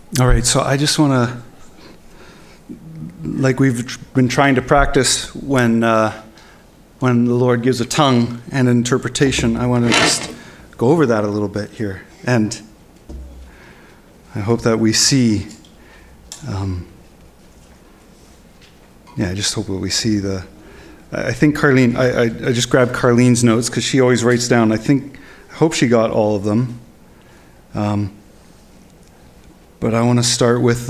All right, so I just want to, like we've been trying to practice when the Lord gives a tongue and an interpretation, I want to just go over that a little bit here. And I hope that we see, I just hope that we see I think Carlene, I just grabbed Carlene's notes because she always writes down, I hope she got all of them. But I want to start with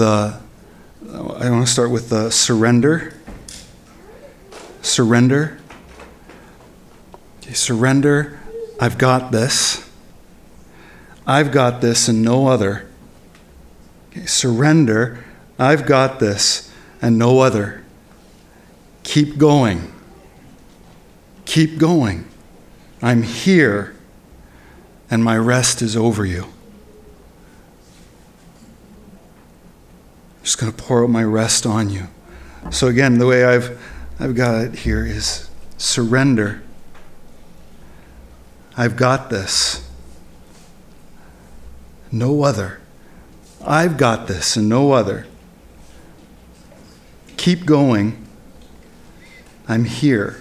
surrender. Surrender. Okay, surrender. I've got this. I've got this and no other. Okay, surrender. I've got this and no other. Keep going. Keep going. I'm here and my rest is over you. I'm just going to pour out my rest on you. So again, the way I've got it here is surrender. I've got this. No other. I've got this and no other. Keep going. I'm here.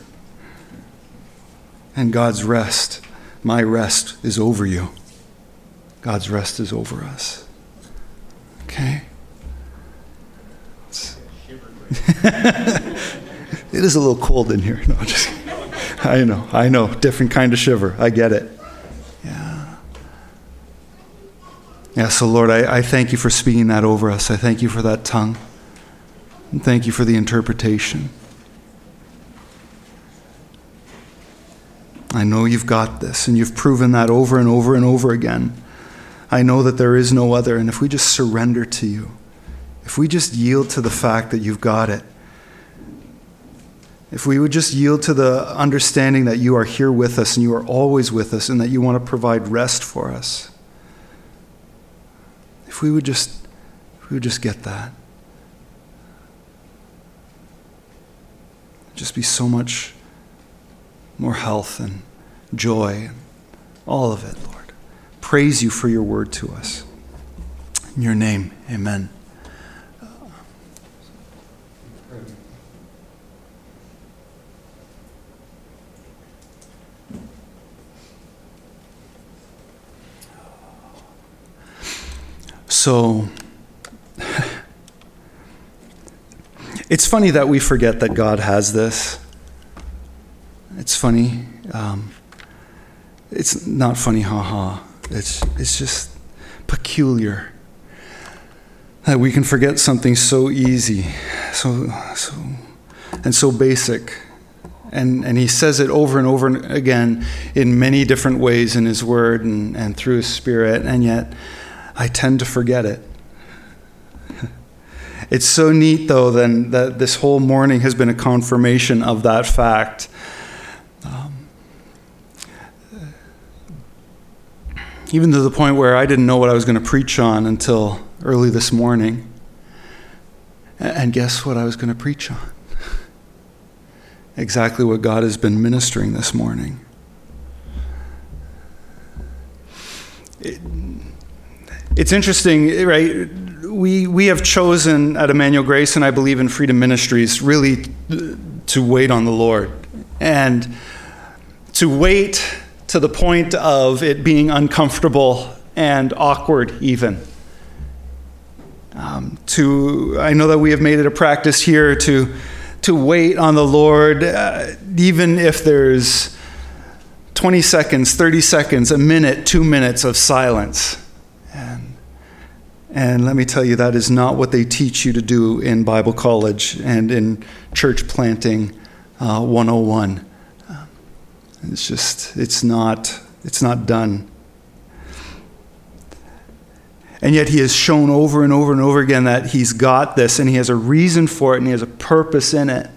And God's rest, my rest, is over you. God's rest is over us. Okay? It is a little cold in here. No, just I know. Different kind of shiver. I get it. Yeah, so Lord, I thank you for speaking that over us. I thank you for that tongue. And thank you for the interpretation. I know you've got this, and you've proven that over and over and over again. I know that there is no other, and if we just surrender to you, if we just yield to the fact that you've got it, if we would just yield to the understanding that you are here with us and you are always with us and that you want to provide rest for us, if we would just get that, just be so much more health and joy and all of it, Lord. Praise you for your word to us. In your name, amen. So, it's funny that we forget that God has this. It's funny. It's not funny, haha. It's just peculiar that we can forget something so easy, so basic. And he says it over and over again in many different ways in his word and through his spirit, and yet I tend to forget it. It's so neat, though, then that this whole morning has been a confirmation of that fact. Even to the point where I didn't know what I was going to preach on until early this morning. And guess what I was going to preach on? Exactly what God has been ministering this morning. It's interesting, right? We have chosen at Emmanuel Grace, and I believe in Freedom Ministries, really to wait on the Lord. And to wait to the point of it being uncomfortable and awkward even. I know that we have made it a practice here to wait on the Lord, even if there's 20 seconds, 30 seconds, a minute, 2 minutes of silence. And let me tell you, that is not what they teach you to do in Bible college and in church planting 101. It's not done. And yet he has shown over and over and over again that he's got this, and he has a reason for it, and he has a purpose in it.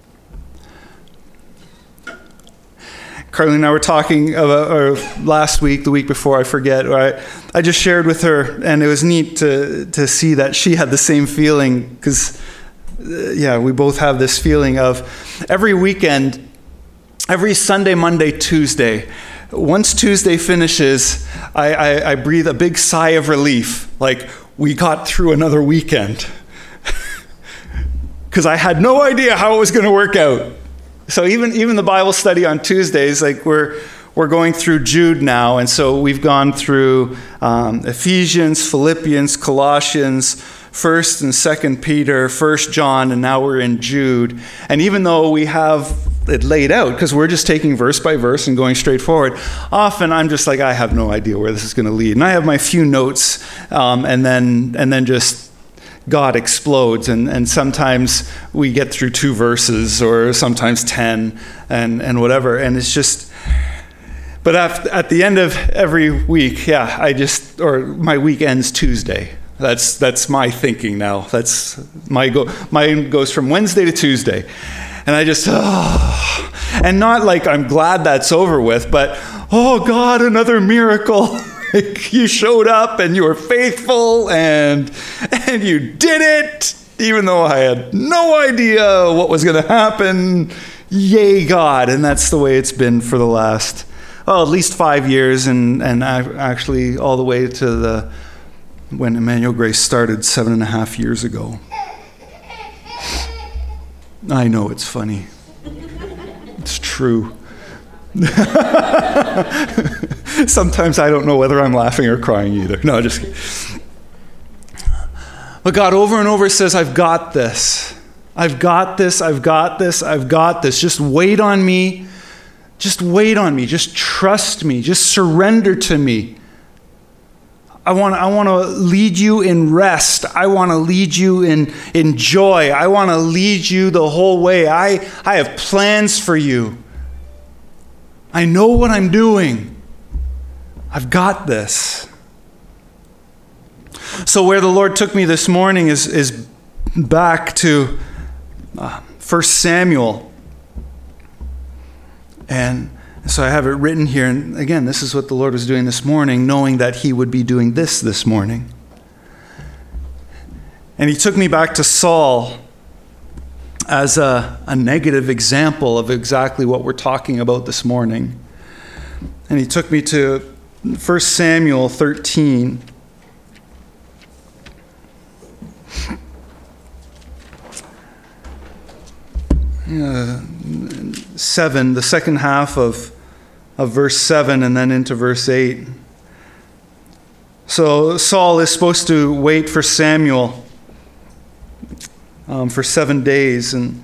Carly and I were talking about last week, the week before, I forget. I just shared with her, and it was neat to see that she had the same feeling, because, we both have this feeling of every weekend, every Sunday, Monday, Tuesday. Once Tuesday finishes, I breathe a big sigh of relief. Like, we got through another weekend. Because I had no idea how it was going to work out. So even the Bible study on Tuesdays, like we're going through Jude now, and so we've gone through Ephesians, Philippians, Colossians, 1st and 2nd Peter, 1st John, and now we're in Jude. And even though we have it laid out, because we're just taking verse by verse and going straight forward, often I'm just like, I have no idea where this is going to lead. And I have my few notes, and then just God explodes, and sometimes we get through 2 verses, or sometimes 10, and whatever. And it's just, but at the end of every week, my week ends Tuesday. That's my thinking now. That's mine goes from Wednesday to Tuesday. And I just, and not like I'm glad that's over with, but, oh God, another miracle. You showed up and you were faithful and you did it, even though I had no idea what was going to happen. Yay, God. And that's the way it's been for the last, at least 5 years, and actually all the way to when Emmanuel Grace started 7.5 years ago. I know it's funny. It's true. Sometimes I don't know whether I'm laughing or crying either. No, just kidding. But God over and over says, I've got this. I've got this. I've got this. I've got this. Just wait on me. Just wait on me. Just trust me. Just surrender to me. I want to lead you in rest. I want to lead you in joy. I want to lead you the whole way. I have plans for you. I know what I'm doing. I've got this. So where the Lord took me this morning is back to 1 Samuel. And so I have it written here, and again, this is what the Lord was doing this morning, knowing that he would be doing this morning. And he took me back to Saul as a negative example of exactly what we're talking about this morning. And he took me to 1 Samuel 13. The second half of verse 7 and then into verse 8. So Saul is supposed to wait for Samuel for 7 days. And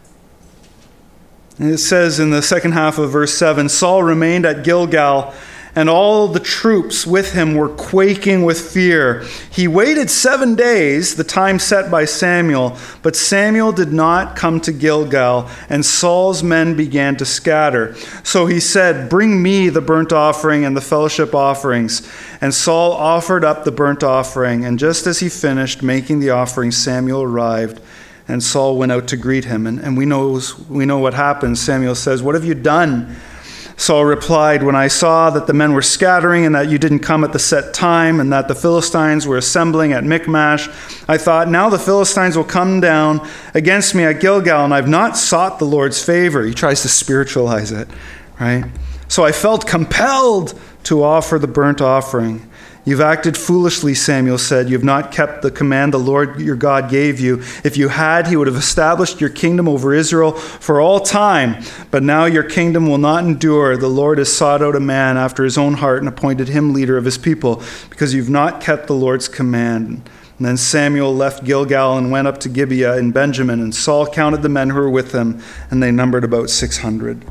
it says in the second half of verse 7, Saul remained at Gilgal, and all the troops with him were quaking with fear. He waited 7 days, the time set by Samuel, but Samuel did not come to Gilgal, and Saul's men began to scatter. So he said, bring me the burnt offering and the fellowship offerings. And Saul offered up the burnt offering, and just as he finished making the offering, Samuel arrived, and Saul went out to greet him. And we know what happened. Samuel says, what have you done? Saul replied, when I saw that the men were scattering and that you didn't come at the set time and that the Philistines were assembling at Michmash, I thought, now the Philistines will come down against me at Gilgal, and I've not sought the Lord's favor. He tries to spiritualize it, right? So I felt compelled to offer the burnt offering. You've acted foolishly, Samuel said. You have not kept the command the Lord your God gave you. If you had, he would have established your kingdom over Israel for all time. But now your kingdom will not endure. The Lord has sought out a man after his own heart and appointed him leader of his people, because you've not kept the Lord's command. And then Samuel left Gilgal and went up to Gibeah in Benjamin, and Saul counted the men who were with him, and they numbered about 600.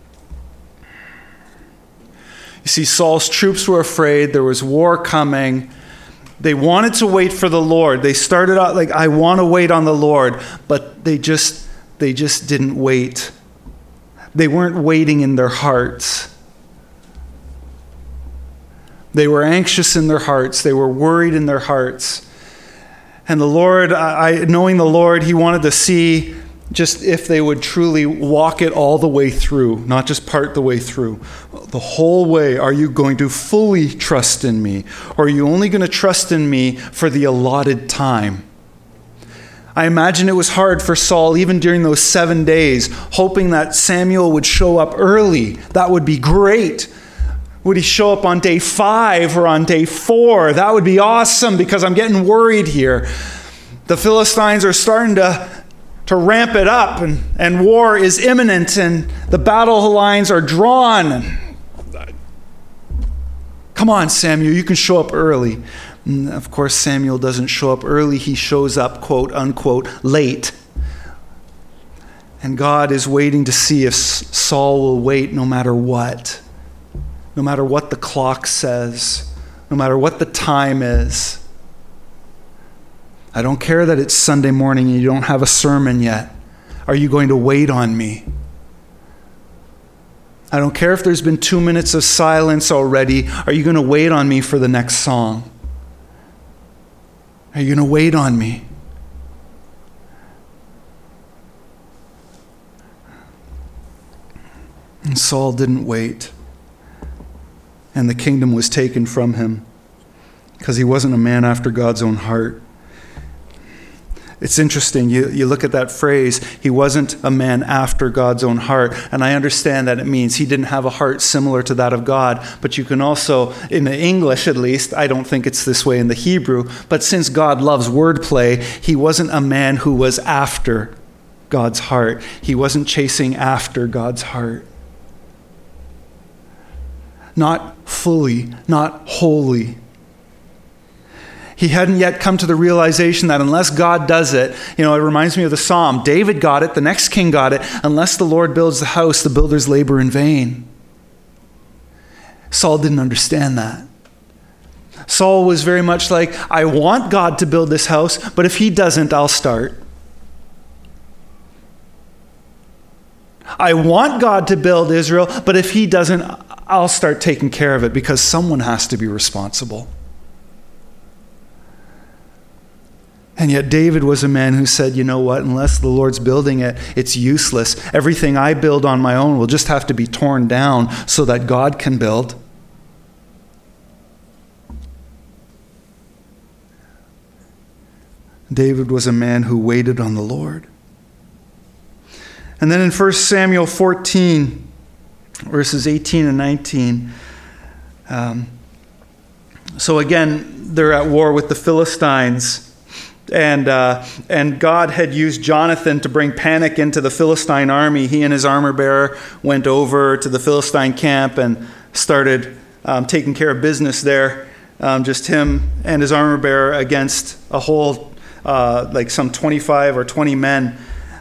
You see, Saul's troops were afraid. There was war coming. They wanted to wait for the Lord. They started out like, I want to wait on the Lord. But they just didn't wait. They weren't waiting in their hearts. They were anxious in their hearts. They were worried in their hearts. And the Lord, knowing the Lord, he wanted to see just if they would truly walk it all the way through, not just part the way through. The whole way, are you going to fully trust in me? Or are you only going to trust in me for the allotted time? I imagine it was hard for Saul, even during those 7 days, hoping that Samuel would show up early. That would be great. Would he show up on day 5 or on day 4? That would be awesome, because I'm getting worried here. The Philistines are starting to ramp it up, and war is imminent, and the battle lines are drawn. Come on, Samuel, you can show up early. And of course, Samuel doesn't show up early. He shows up, quote unquote, late. And God is waiting to see if Saul will wait no matter what. No matter what the clock says. No matter what the time is. I don't care that it's Sunday morning and you don't have a sermon yet. Are you going to wait on me? I don't care if there's been 2 minutes of silence already. Are you going to wait on me for the next song? Are you going to wait on me? And Saul didn't wait. And the kingdom was taken from him because he wasn't a man after God's own heart. It's interesting, you look at that phrase, he wasn't a man after God's own heart. And I understand that it means he didn't have a heart similar to that of God. But you can also, in the English at least, I don't think it's this way in the Hebrew, but since God loves wordplay, he wasn't a man who was after God's heart. He wasn't chasing after God's heart. Not fully, not wholly. He hadn't yet come to the realization that unless God does it, it reminds me of the Psalm. David got it, the next king got it. Unless the Lord builds the house, the builders labor in vain. Saul didn't understand that. Saul was very much like, I want God to build this house, but if he doesn't, I'll start. I want God to build Israel, but if he doesn't, I'll start taking care of it, because someone has to be responsible. And yet David was a man who said, you know what, unless the Lord's building it, it's useless. Everything I build on my own will just have to be torn down so that God can build. David was a man who waited on the Lord. And then in 1 Samuel 14, verses 18 and 19, so again, they're at war with the Philistines. And God had used Jonathan to bring panic into the Philistine army. He and his armor bearer went over to the Philistine camp and started taking care of business there. Just him and his armor bearer against a whole, some 25 or 20 men.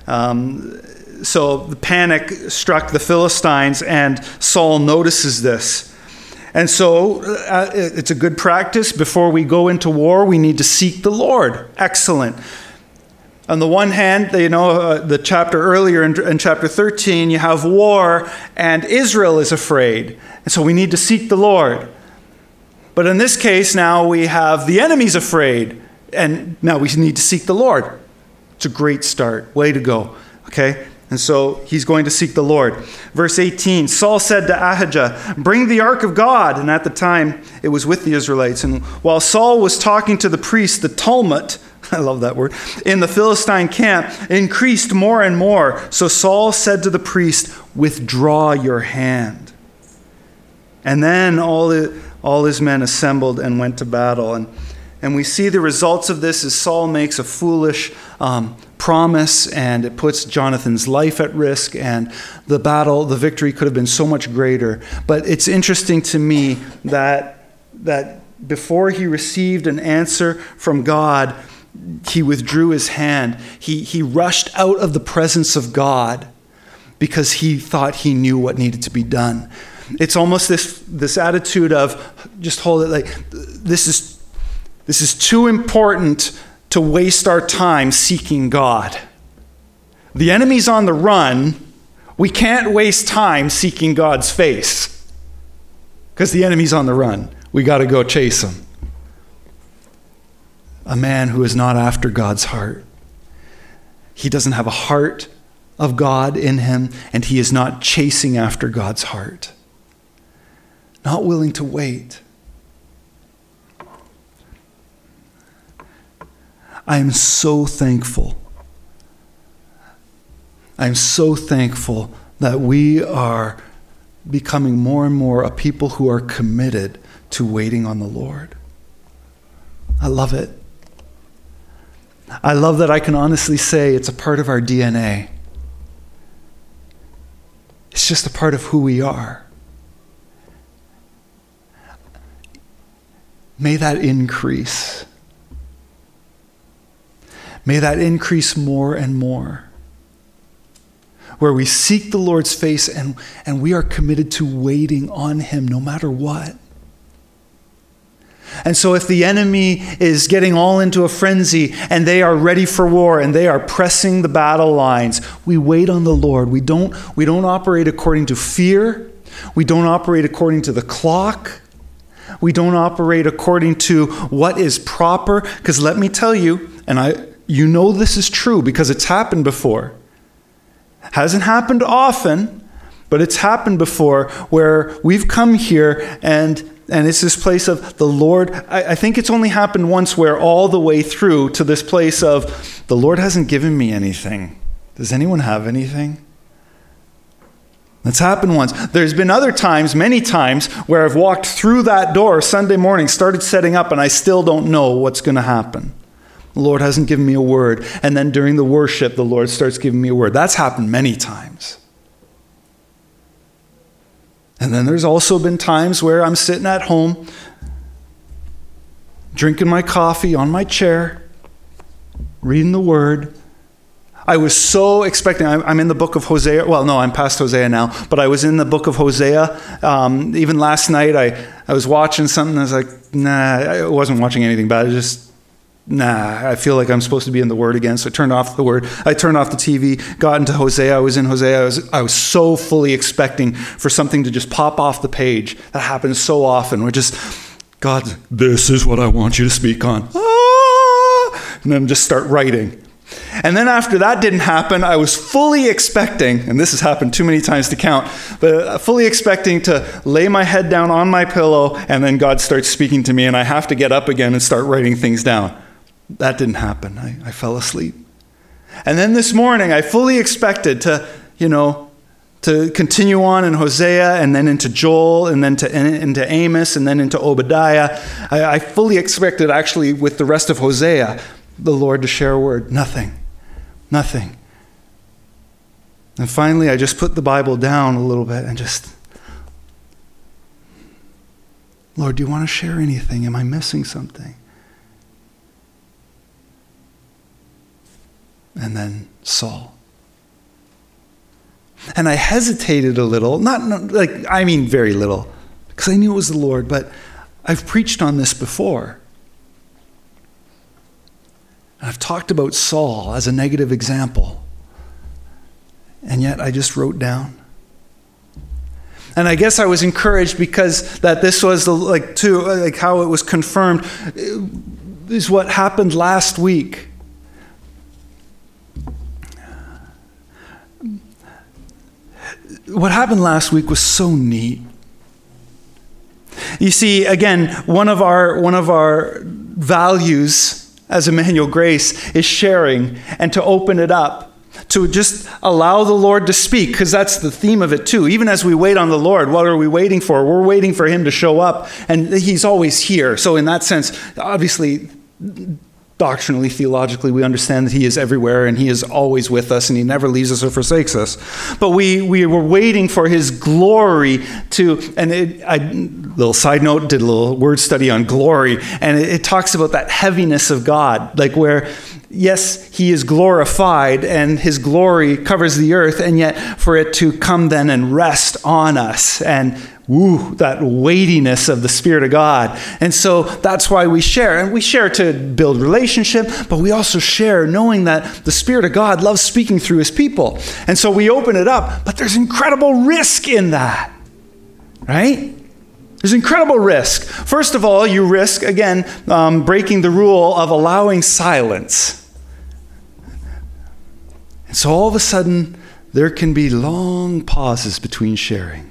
So the panic struck the Philistines, and Saul notices this. And so it's a good practice. Before we go into war, we need to seek the Lord. Excellent. On the one hand, the chapter earlier in chapter 13, you have war and Israel is afraid. And so we need to seek the Lord. But in this case, now we have the enemy's afraid. And now we need to seek the Lord. It's a great start. Way to go. Okay? And so he's going to seek the Lord. Verse 18, Saul said to Ahijah, bring the ark of God. And at the time, it was with the Israelites. And while Saul was talking to the priest, the tumult, I love that word, in the Philistine camp increased more and more. So Saul said to the priest, withdraw your hand. And then all his men assembled and went to battle. And we see the results of this as Saul makes a foolish promise, and it puts Jonathan's life at risk, and the victory could have been so much greater. But it's interesting to me that before he received an answer from God, he withdrew his hand. He rushed out of the presence of God because he thought he knew what needed to be done. It's almost this attitude of just hold it, like this is too important to waste our time seeking God. The enemy's on the run. We can't waste time seeking God's face because the enemy's on the run. We got to go chase him. A man who is not after God's heart. He doesn't have a heart of God in him, and he is not chasing after God's heart. Not willing to wait. I am so thankful. I am so thankful that we are becoming more and more a people who are committed to waiting on the Lord. I love it. I love that I can honestly say it's a part of our DNA. It's just a part of who we are. May that increase. May that increase more and more. Where we seek the Lord's face and we are committed to waiting on him no matter what. And so if the enemy is getting all into a frenzy and they are ready for war and they are pressing the battle lines, we wait on the Lord. We don't operate according to fear. We don't operate according to the clock. We don't operate according to what is proper. Because let me tell you, and you know this is true because it's happened before. Hasn't happened often, but it's happened before where we've come here and it's this place of the Lord. I think it's only happened once where all the way through to this place of the Lord hasn't given me anything. Does anyone have anything? That's happened once. There's been other times, many times, where I've walked through that door Sunday morning, started setting up, and I still don't know what's going to happen. The Lord hasn't given me a word. And then during the worship, the Lord starts giving me a word. That's happened many times. And then there's also been times where I'm sitting at home, drinking my coffee on my chair, reading the word. I was so expecting, I'm in the book of Hosea. Well, no, I'm past Hosea now, but I was in the book of Hosea. Even last night, I was watching something, and I was like, nah, I wasn't watching anything bad. I feel like I'm supposed to be in the Word again. So I turned off the Word. I turned off the TV, got into Hosea. I was in Hosea. I was so fully expecting for something to just pop off the page. That happens so often. We're just, God, this is what I want you to speak on. And then just start writing. And then after that didn't happen, I was fully expecting, and this has happened too many times to count, but fully expecting to lay my head down on my pillow and then God starts speaking to me and I have to get up again and start writing things down. That didn't happen. I fell asleep. And then this morning, I fully expected to continue on in Hosea and then into Joel and then into Amos and then into Obadiah. I fully expected actually with the rest of Hosea, the Lord to share a word. Nothing. And finally, I just put the Bible down a little bit and just, Lord, do you want to share anything? Am I missing something? And then Saul. And I hesitated a little, very little, because I knew it was the Lord, but I've preached on this before. And I've talked about Saul as a negative example. And yet I just wrote down. And I guess I was encouraged because that this was how it was confirmed is what happened last week. What happened last week was so neat. You see, again, one of our values as Emmanuel Grace is sharing and to open it up, to just allow the Lord to speak, because that's the theme of it too. Even as we wait on the Lord, what are we waiting for? We're waiting for him to show up, and he's always here. So in that sense, obviously, doctrinally, theologically, we understand that he is everywhere and he is always with us and he never leaves us or forsakes us. But we were waiting for his glory little side note, did a little word study on glory, and it talks about that heaviness of God, like where, yes, he is glorified and his glory covers the earth, and yet for it to come then and rest on us and that weightiness of the Spirit of God. And so that's why we share. And we share to build relationship, but we also share knowing that the Spirit of God loves speaking through his people. And so we open it up, but there's incredible risk in that, right? There's incredible risk. First of all, you risk, again, breaking the rule of allowing silence. And so all of a sudden, there can be long pauses between sharing.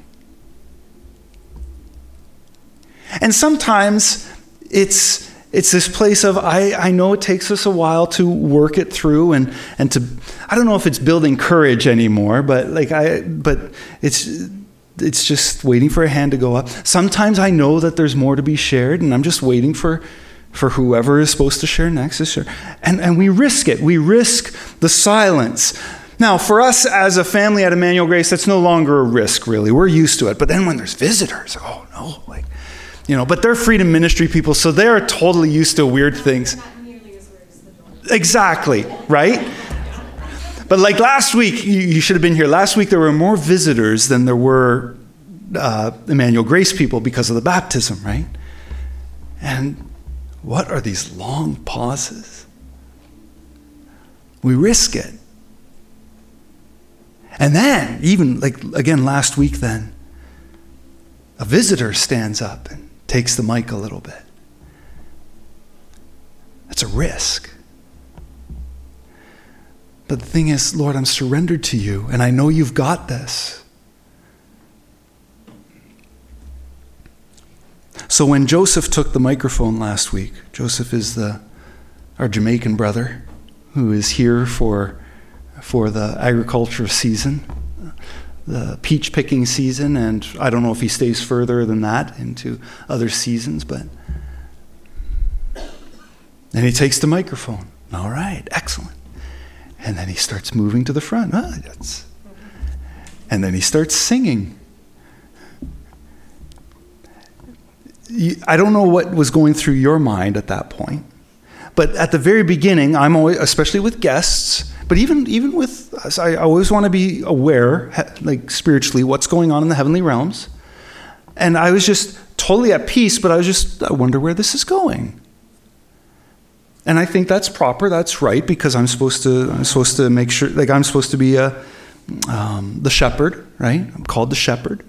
And sometimes it's this place of, I know it takes us a while to work it through and to, I don't know if it's building courage anymore, but it's it's just waiting for a hand to go up. Sometimes I know that there's more to be shared, and I'm just waiting for whoever is supposed to share next to share. And we risk it. We risk the silence. Now, for us as a family at Emmanuel Grace, that's no longer a risk, really. We're used to it. But then when there's visitors, oh no, but they're freedom ministry people, so they're totally used to weird things. Not nearly as weird as the door. Exactly, right? But like last week, you should have been here. Last week, there were more visitors than there were Emmanuel Grace people because of the baptism, right? And what are these long pauses? We risk it. And then, even like again last week then, a visitor stands up and takes the mic a little bit. That's a risk. But the thing is, Lord, I'm surrendered to you, and I know you've got this. So when Joseph took the microphone last week, Joseph is our Jamaican brother who is here for the agriculture season, the peach picking season, and I don't know if he stays further than that into other seasons, but then he takes the microphone. All right, excellent. And then he starts moving to the front. And then he starts singing. I don't know what was going through your mind at that point. But at the very beginning, I'm always, especially with guests, but even with us, I always want to be aware, like spiritually, what's going on in the heavenly realms. And I was just totally at peace, but I wonder where this is going. And I think that's proper, that's right, because I'm supposed to make sure, like I'm supposed to be the shepherd, right? I'm called the shepherd.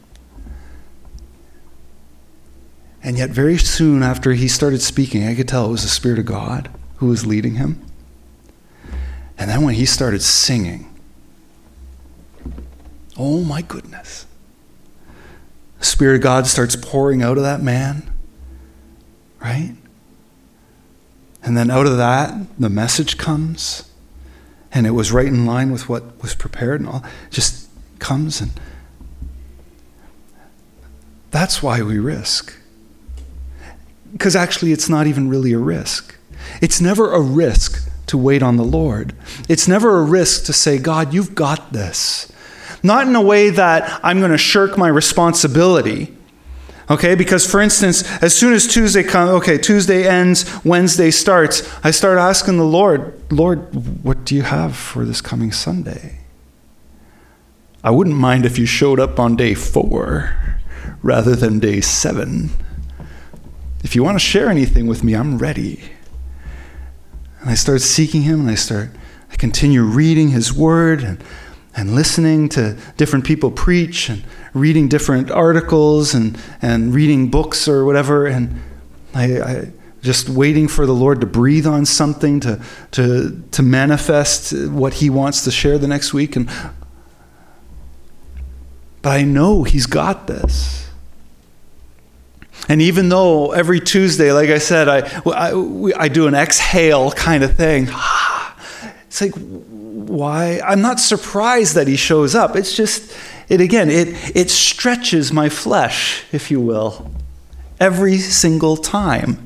And yet very soon after he started speaking, I could tell it was the Spirit of God who was leading him. And then when he started singing, oh my goodness. The Spirit of God starts pouring out of that man, right? And then out of that, the message comes, and it was right in line with what was prepared and all. Just comes, and that's why we risk. Because actually, it's not even really a risk. It's never a risk to wait on the Lord. It's never a risk to say, God, you've got this. Not in a way that I'm going to shirk my responsibility. Okay, because for instance, as soon as Tuesday comes, Tuesday ends, Wednesday starts, I start asking the Lord, what do you have for this coming Sunday? I wouldn't mind if you showed up on day 4 rather than day 7. If you want to share anything with me, I'm ready. And I start seeking him, and I continue reading his word and listening to different people preach and reading different articles and reading books or whatever, and I just waiting for the Lord to breathe on something to manifest what he wants to share the next week. But I know he's got this. And even though every Tuesday, like I said, I do an exhale kind of thing, it's like, why? I'm not surprised that he shows up. It's just, it stretches my flesh, if you will, every single time.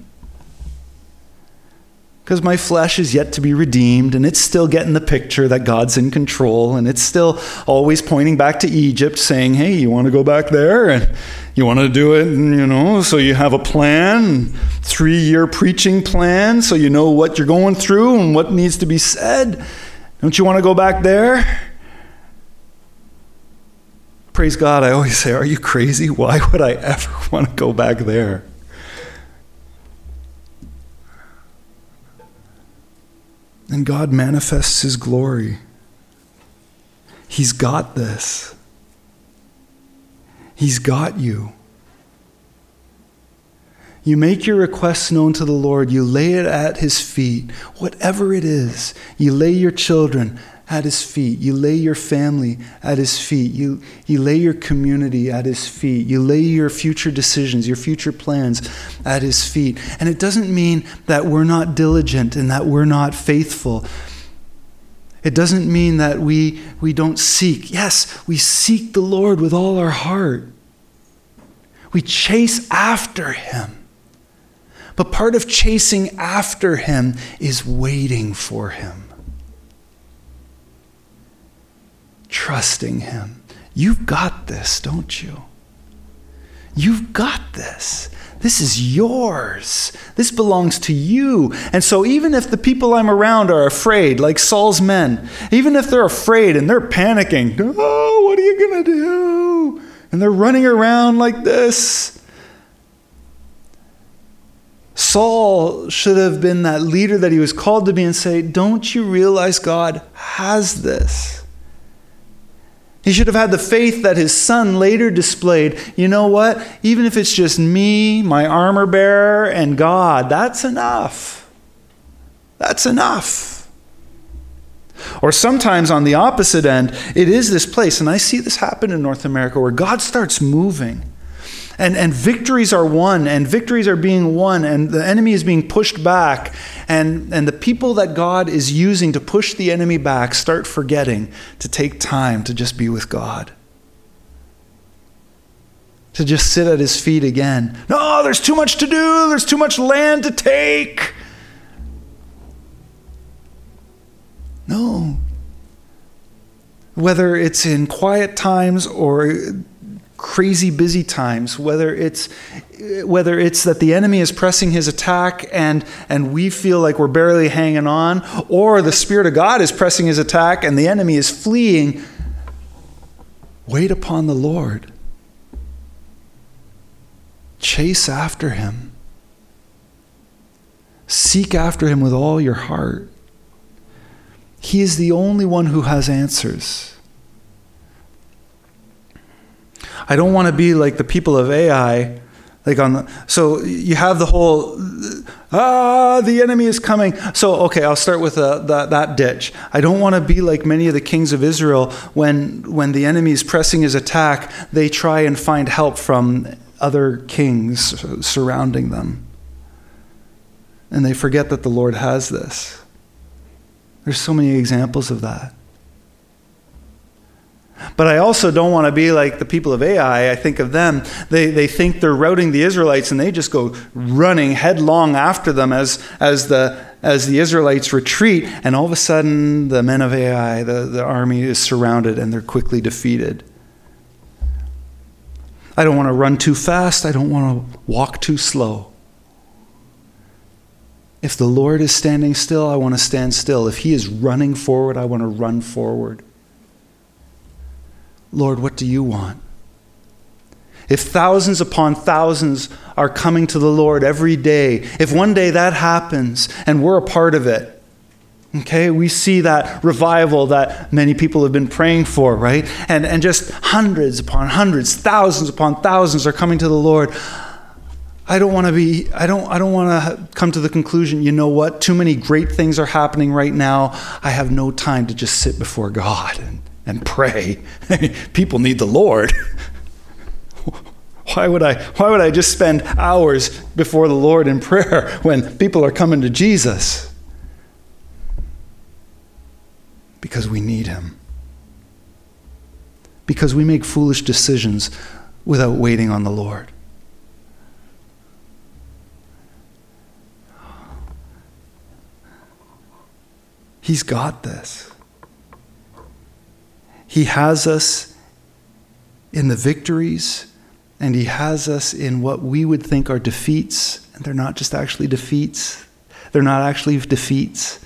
Because my flesh is yet to be redeemed, and it's still getting the picture that God's in control, and it's still always pointing back to Egypt, saying, hey, you want to go back there? And you want to do it, so you have a plan, 3-year preaching plan, so you know what you're going through and what needs to be said. Don't you want to go back there? Praise God, I always say, are you crazy? Why would I ever want to go back there? And God manifests his glory. He's got this. He's got you. You make your requests known to the Lord. You lay it at his feet. Whatever it is, you lay your children at his feet. You lay your family at his feet. You lay your community at his feet. You lay your future decisions, your future plans at his feet. And it doesn't mean that we're not diligent and that we're not faithful. It doesn't mean that we don't seek. Yes, we seek the Lord with all our heart. We chase after him. But part of chasing after him is waiting for him. Trusting him. You've got this, don't you? You've got this. This is yours. This belongs to you. And so even if the people I'm around are afraid, like Saul's men, even if they're afraid and they're panicking, oh, what are you going to do? And they're running around like this. Saul should have been that leader that he was called to be and say, don't you realize God has this? He should have had the faith that his son later displayed. You know what? Even if it's just me, my armor bearer, and God, that's enough. That's enough. Or sometimes on the opposite end, it is this place, and I see this happen in North America, where God starts moving. And victories are won, and victories are being won, and the enemy is being pushed back. And the people that God is using to push the enemy back start forgetting to take time to just be with God. To just sit at his feet again. No, there's too much to do. There's too much land to take. No. Whether it's in quiet times or crazy busy times, whether it's that the enemy is pressing his attack and we feel like we're barely hanging on, or the Spirit of God is pressing his attack and the enemy is fleeing, wait upon the Lord. Chase after him. Seek after him with all your heart. He is the only one who has answers. I don't want to be like the people of Ai, so you have the whole, the enemy is coming. So, okay, I'll start with that ditch. I don't want to be like many of the kings of Israel when the enemy is pressing his attack, they try and find help from other kings surrounding them. And they forget that the Lord has this. There's so many examples of that. But I also don't want to be like the people of Ai. I think of them. They think they're routing the Israelites, and they just go running headlong after them as the Israelites retreat. And all of a sudden, the men of Ai, the army is surrounded, and they're quickly defeated. I don't want to run too fast. I don't want to walk too slow. If the Lord is standing still, I want to stand still. If he is running forward, I want to run forward. Lord, what do you want? If thousands upon thousands are coming to the Lord every day, if one day that happens and we're a part of it, okay, we see that revival that many people have been praying for, right? And just hundreds upon hundreds, thousands upon thousands are coming to the Lord. I don't want to come to the conclusion, you know what? Too many great things are happening right now. I have no time to just sit before God and pray. People need the Lord. Why would I just spend hours before the Lord in prayer when people are coming to Jesus? Because we need him. Because we make foolish decisions without waiting on the Lord. He's got this. He has us in the victories, and he has us in what we would think are defeats, and they're not just actually defeats. They're not actually defeats.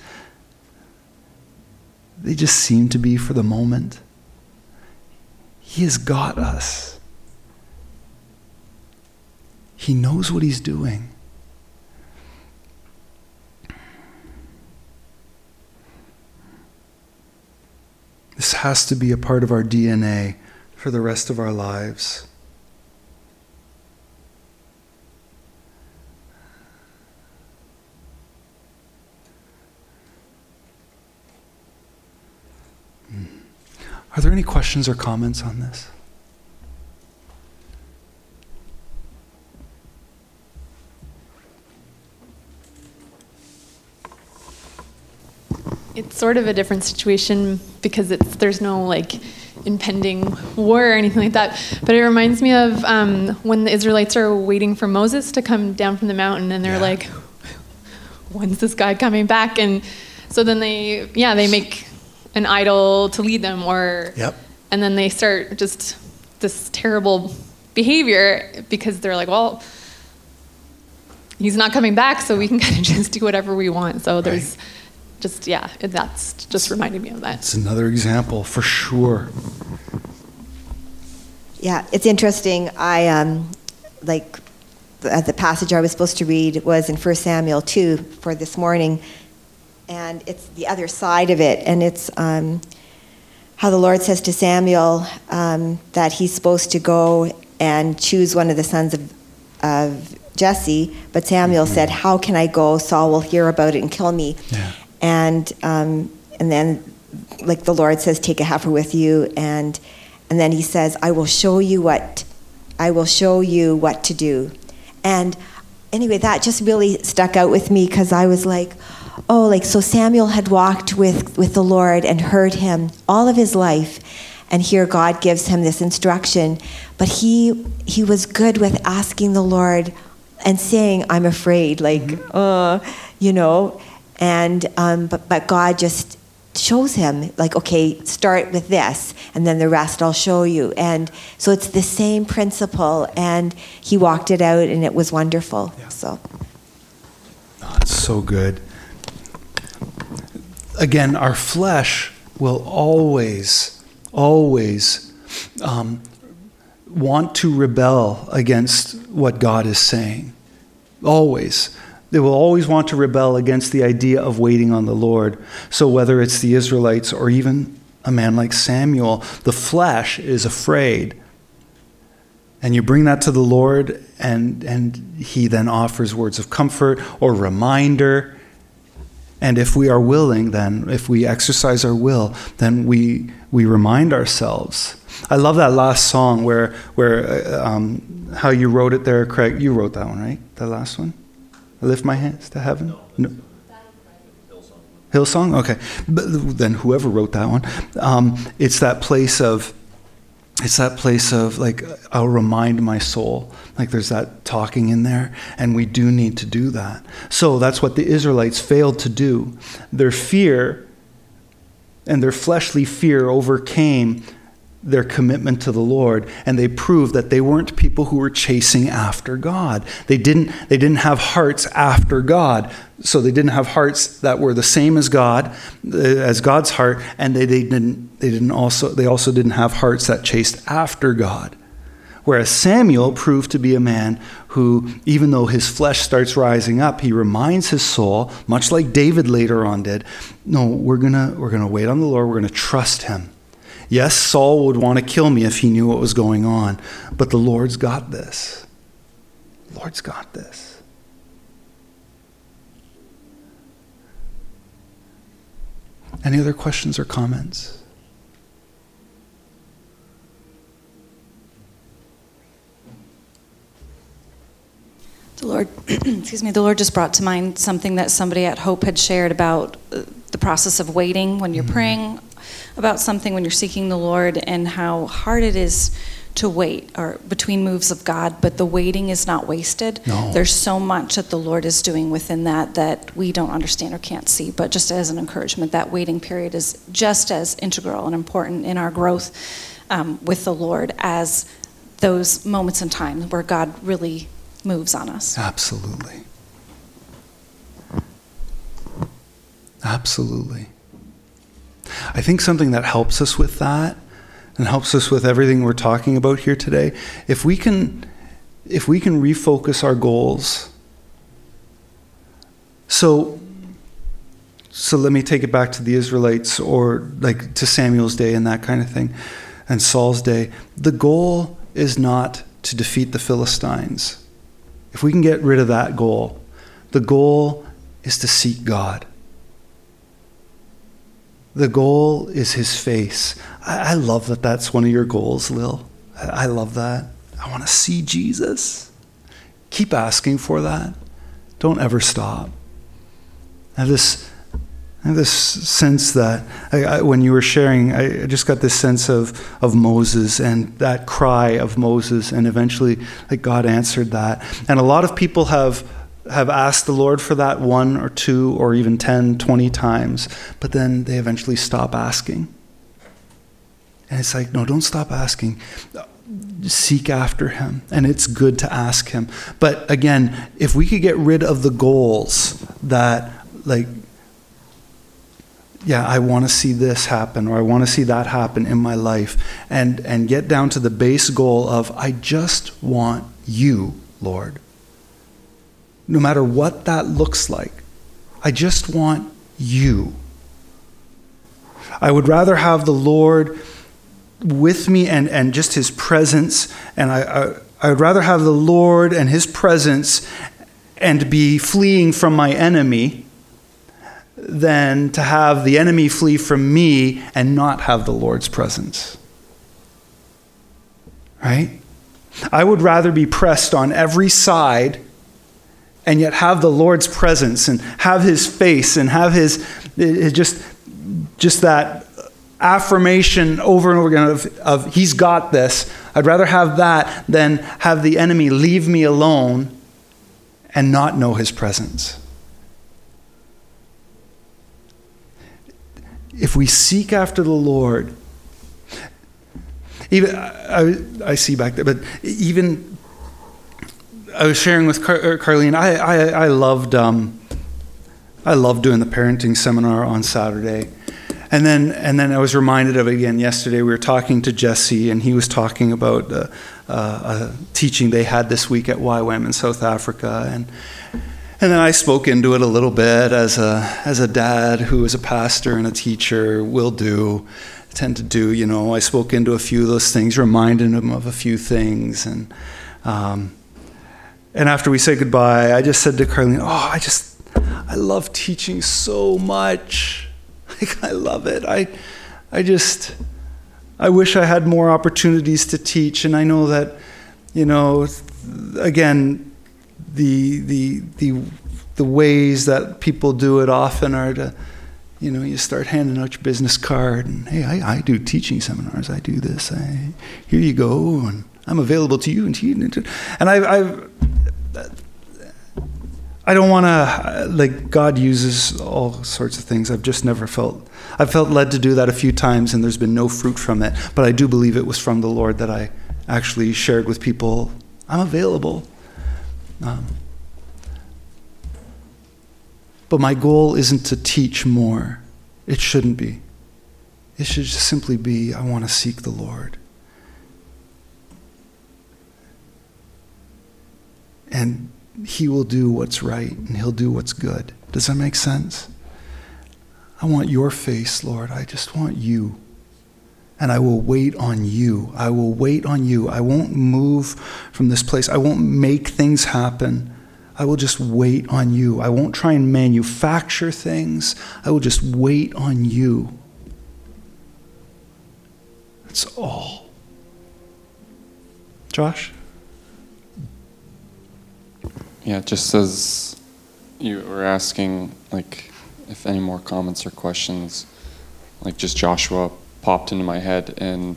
They just seem to be for the moment. He has got us. He knows what he's doing. This has to be a part of our DNA for the rest of our lives. Are there any questions or comments on this? It's sort of a different situation because there's no impending war or anything like that. But it reminds me of when the Israelites are waiting for Moses to come down from the mountain, and they're like, when's this guy coming back? And so then they make an idol to lead them, and then they start just this terrible behavior because they're like, well, he's not coming back, so we can kind of just do whatever we want. So there's that's just reminded me of that. It's another example for sure. Yeah, it's interesting. I the passage I was supposed to read was in 1 Samuel 2 for this morning, and it's the other side of it, and it's how the Lord says to Samuel that he's supposed to go and choose one of the sons of Jesse, but Samuel said, "How can I go? Saul will hear about it and kill me." Yeah. And then, like the Lord says, "Take a heifer with you," and then He says, "I will show you what to do." And anyway, that just really stuck out with me because I was like, oh, like so Samuel had walked with the Lord and heard Him all of his life, and here God gives him this instruction, but he was good with asking the Lord and saying, "I'm afraid," like, and but God just shows him, like, okay, start with this, and then the rest I'll show you. And so it's the same principle, and he walked it out, and it was wonderful. Yeah. So, it's so good. Again, our flesh will always want to rebel against what God is saying. Always. They will always want to rebel against the idea of waiting on the Lord. So whether it's the Israelites or even a man like Samuel, the flesh is afraid. And you bring that to the Lord, and He then offers words of comfort or reminder. And if we are willing, then if we exercise our will, then we remind ourselves. I love that last song where how you wrote it there, Craig. You wrote that one, right? The last one? I lift my hands to heaven? No. Hillsong? Okay. But then whoever wrote that one, it's that place of like, I'll remind my soul. Like there's that talking in there, and we do need to do that. So that's what the Israelites failed to do. Their fear and their fleshly fear overcame their commitment to the Lord, and they proved that they weren't people who were chasing after God. They didn't have hearts after God. So they didn't have hearts that were the same as God, as God's heart, and they also didn't have hearts that chased after God. Whereas Samuel proved to be a man who, even though his flesh starts rising up, he reminds his soul, much like David later on did, no, we're gonna wait on the Lord, we're gonna trust Him. Yes, Saul would want to kill me if he knew what was going on, but the Lord's got this. The Lord's got this. Any other questions or comments? The Lord just brought to mind something that somebody at Hope had shared about the process of waiting when you're praying about something, when you're seeking the Lord, and how hard it is to wait or between moves of God, but the waiting is not wasted. No. There's so much that the Lord is doing within that we don't understand or can't see, but just as an encouragement, that waiting period is just as integral and important in our growth with the Lord as those moments in time where God really moves on us. Absolutely. Absolutely. I think something that helps us with that and helps us with everything we're talking about here today, if we can refocus our goals. So let me take it back to the Israelites, or like to Samuel's day and that kind of thing, and Saul's day. The goal is not to defeat the Philistines. If we can get rid of that goal, the goal is to seek God. The goal is His face. I love that that's one of your goals, Lil. I love that. I want to see Jesus. Keep asking for that. Don't ever stop. I have I have this sense that when you were sharing, I just got this sense of Moses and that cry of Moses, and eventually like God answered that. And a lot of people have asked the Lord for that 1 or 2 or even 10, 20 times, but then they eventually stop asking. And it's like, no, don't stop asking. Seek after him. And it's good to ask him. But again, if we could get rid of the goals that like, yeah, I want to see this happen, or I want to see that happen in my life, and get down to the base goal of, I just want you, Lord. No matter what that looks like, I just want you. I would rather have the Lord with me and just his presence, and I would rather have the Lord and his presence and be fleeing from my enemy than to have the enemy flee from me and not have the Lord's presence. Right? I would rather be pressed on every side and yet have the Lord's presence and have his face and have his just that affirmation over and over again of he's got this. I'd rather have that than have the enemy leave me alone and not know his presence. If we seek after the Lord, even I see back there, but even I was sharing with Carlene. I loved doing the parenting seminar on Saturday, and then I was reminded of it again yesterday. We were talking to Jesse, and he was talking about a teaching they had this week at YWAM in South Africa, and then I spoke into it a little bit as a dad who is a pastor and a teacher tend to do. I spoke into a few of those things, reminding him of a few things, and after we said goodbye, I just said to Carlene, I love teaching so much. Like, I love it. I wish I had more opportunities to teach, and I know that, again, the ways that people do it often are to, you start handing out your business card and, hey, I do teaching seminars. I do this. Here you go, and I'm available to you and to you. And I don't want to, God uses all sorts of things. I've felt led to do that a few times, and there's been no fruit from it. But I do believe it was from the Lord that I actually shared with people, I'm available. But my goal isn't to teach more. It shouldn't be. It should just simply be, I want to seek the Lord. And he will do what's right, and he'll do what's good. Does that make sense? I want your face, Lord. I just want you. And I will wait on you. I will wait on you. I won't move from this place. I won't make things happen. I will just wait on you. I won't try and manufacture things. I will just wait on you. That's all. Josh? Yeah, just as you were asking, if any more comments or questions, just Joshua popped into my head in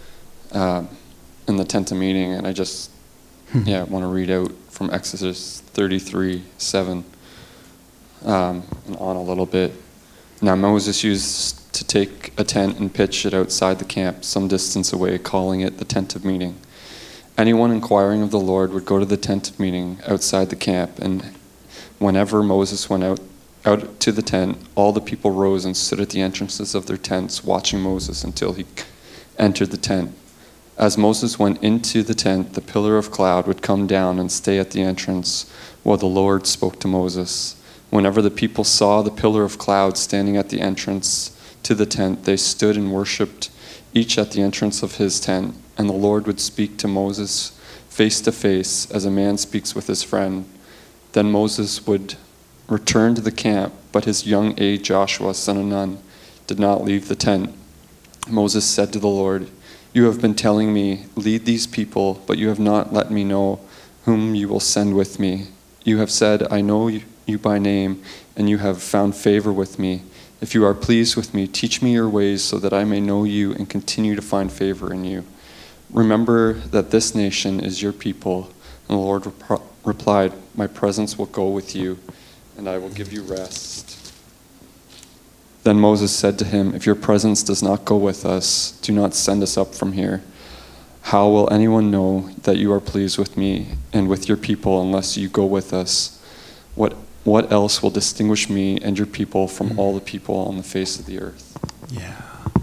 the tent of meeting, and I just want to read out from Exodus 33:7 and on a little bit. Now Moses used to take a tent and pitch it outside the camp, some distance away, calling it the tent of meeting. Anyone inquiring of the Lord would go to the tent of meeting outside the camp, and whenever Moses went out to the tent, all the people rose and stood at the entrances of their tents, watching Moses until he entered the tent. As Moses went into the tent, the pillar of cloud would come down and stay at the entrance while the Lord spoke to Moses. Whenever the people saw the pillar of cloud standing at the entrance to the tent, they stood and worshipped, each at the entrance of his tent. And the Lord would speak to Moses face to face as a man speaks with his friend. Then Moses would return to the camp, but his young aide Joshua, son of Nun, did not leave the tent. Moses said to the Lord, "You have been telling me, lead these people, but you have not let me know whom you will send with me. You have said, I know you by name, and you have found favor with me, If you are pleased with me, teach me your ways so that I may know you and continue to find favor in you. Remember that this nation is your people. And the Lord replied, my presence will go with you, and I will give you rest. Then Moses said to him, if your presence does not go with us, do not send us up from here. How will anyone know that you are pleased with me and with your people unless you go with us? What else will distinguish me and your people from all the people on the face of the earth? Yeah.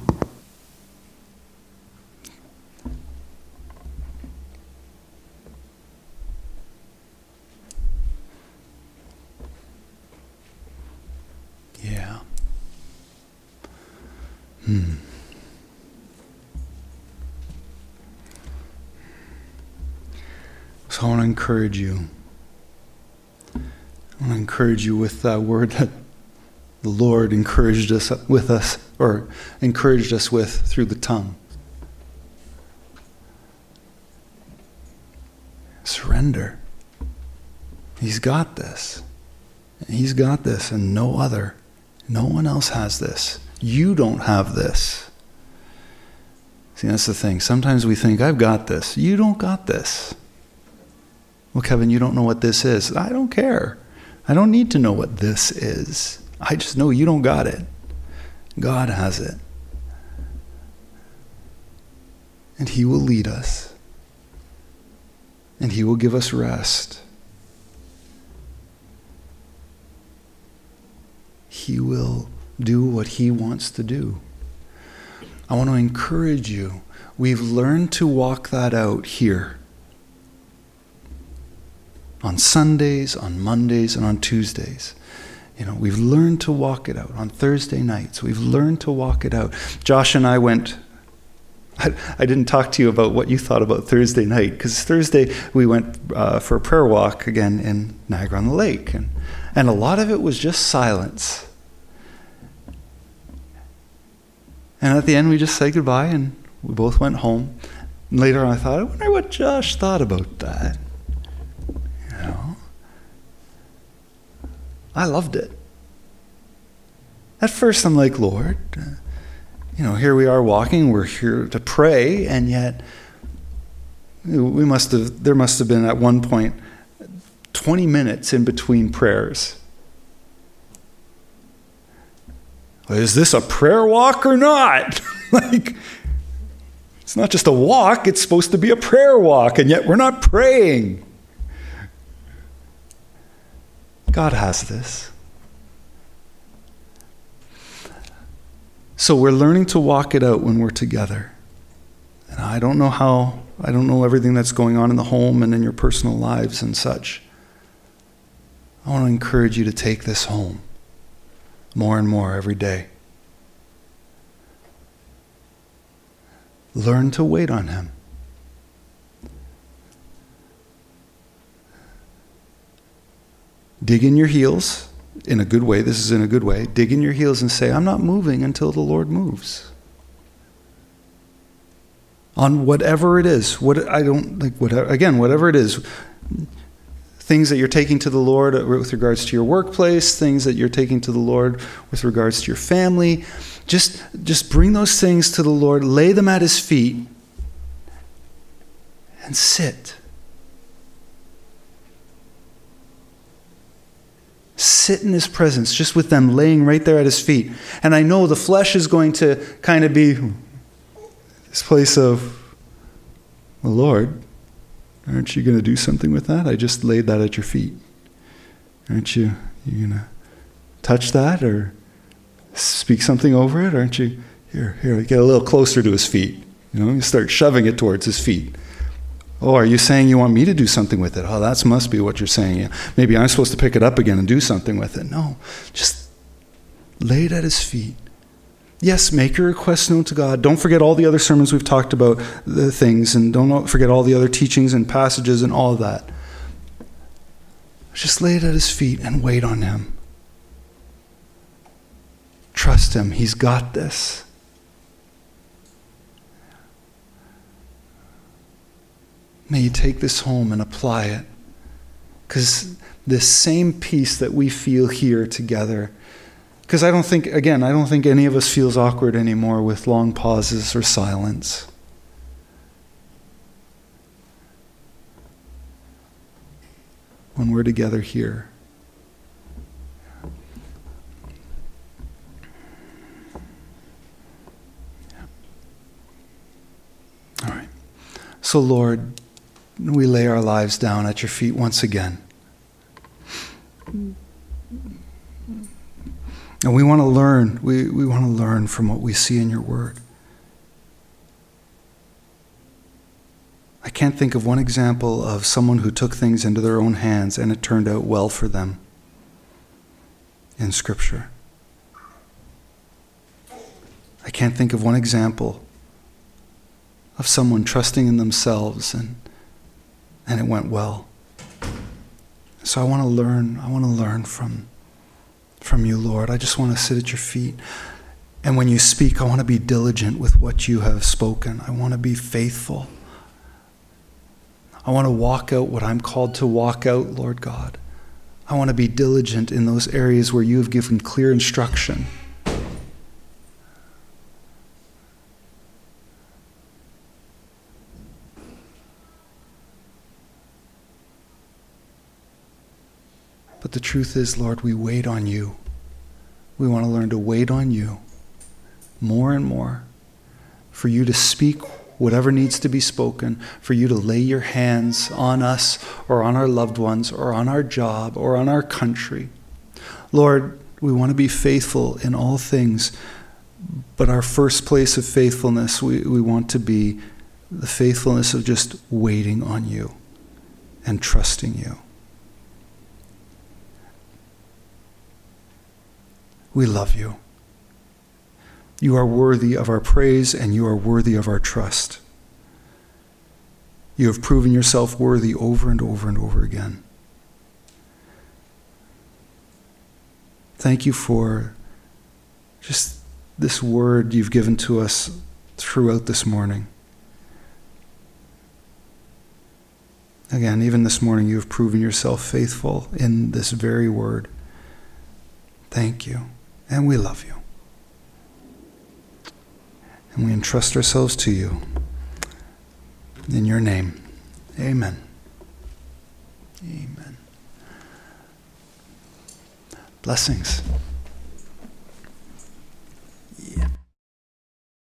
Yeah. So I want to encourage you. I want to encourage you with that word that the Lord encouraged us with through the tongue. Surrender. He's got this. He's got this and no other. No one else has this. You don't have this. See, that's the thing. Sometimes we think, I've got this. You don't got this. Well, Kevin, you don't know what this is. I don't care. I don't need to know what this is. I just know you don't got it. God has it. And He will lead us. And He will give us rest. He will do what He wants to do. I want to encourage you. We've learned to walk that out here. On Sundays, on Mondays, and on Tuesdays. We've learned to walk it out. On Thursday nights, we've learned to walk it out. Josh and I went, I didn't talk to you about what you thought about Thursday night, because Thursday we went for a prayer walk again in Niagara-on-the-Lake. And a lot of it was just silence. And at the end, we just said goodbye, and we both went home. And later on, I thought, I wonder what Josh thought about that. I loved it. At first, I'm like, Lord, here we are walking. We're here to pray, and yet there must have been at one point 20 minutes in between prayers. Is this a prayer walk or not? It's not just a walk. It's supposed to be a prayer walk, and yet we're not praying. God has this. So we're learning to walk it out when we're together. And I don't know everything that's going on in the home and in your personal lives and such. I want to encourage you to take this home more and more every day. Learn to wait on Him. Dig in your heels in a good way. This is in a good way. Dig in your heels and say, I'm not moving until the Lord moves. On whatever it is. Whatever it is. Things that you're taking to the Lord with regards to your workplace, things that you're taking to the Lord with regards to your family. Just bring those things to the Lord, lay them at His feet, and sit. Sit in His presence, just with them laying right there at His feet. And I know the flesh is going to kind of be this place of, well, Lord, aren't you going to do something with that? I just laid that at your feet. Aren't you going to touch that or speak something over it? Aren't you? Here, get a little closer to His feet. You start shoving it towards His feet. Oh, are you saying you want me to do something with it? Oh, that must be what you're saying. Yeah. Maybe I'm supposed to pick it up again and do something with it. No, just lay it at His feet. Yes, make your requests known to God. Don't forget all the other sermons we've talked about, the things, and don't forget all the other teachings and passages and all of that. Just lay it at His feet and wait on Him. Trust Him. He's got this. May you take this home and apply it. Because this same peace that we feel here together, Because I don't think any of us feels awkward anymore with long pauses or silence. When we're together here. All right. So, Lord, we lay our lives down at your feet once again. And we want to learn. We want to learn from what we see in your word. I can't think of one example of someone who took things into their own hands and it turned out well for them in Scripture. I can't think of one example of someone trusting in themselves and it went well. So I want to learn from you, Lord. I just want to sit at your feet. And when you speak, I want to be diligent with what you have spoken. I want to be faithful. I want to walk out what I'm called to walk out, Lord God. I want to be diligent in those areas where you have given clear instruction. But the truth is, Lord, we wait on you. We want to learn to wait on you more and more, for you to speak whatever needs to be spoken, for you to lay your hands on us or on our loved ones or on our job or on our country. Lord, we want to be faithful in all things, but our first place of faithfulness, we want to be the faithfulness of just waiting on you and trusting you. We love you. You are worthy of our praise and you are worthy of our trust. You have proven yourself worthy over and over and over again. Thank you for just this word you've given to us throughout this morning. Again, even this morning, you have proven yourself faithful in this very word. Thank you, and we love you. And we entrust ourselves to you. In your name, amen. Amen. Blessings.